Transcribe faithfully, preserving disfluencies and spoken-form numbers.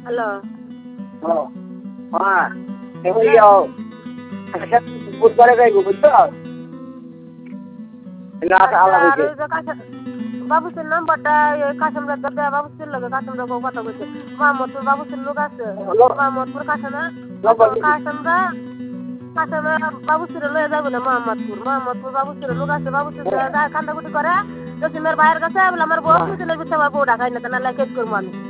Hello. ও হ্যাঁ এবার যাও বুধবারে যাইব বুঝছো না আলাদা আর হয়েছে ওই যে কাছে বাবুসের নাম্বারটা কাশেমরা দেয়া বাবুসের লগে কাশেমরা কথা কইছে মোহাম্মদপুর বাবুসের লোক আছে মোহাম্মদপুর কাশেমা কাশেমরা কাশেমরা বাবুসের লয়ে যাবে না মোহাম্মদপুর মোহাম্মদপুর বাবুসের লোক আছে বাবুসের কান্দাকুটি করে জসিমের ভাইয়ের কাছে বলে আমার বউ দিলে আমার বউ ঢাকায় না তা না কেস করবো আমি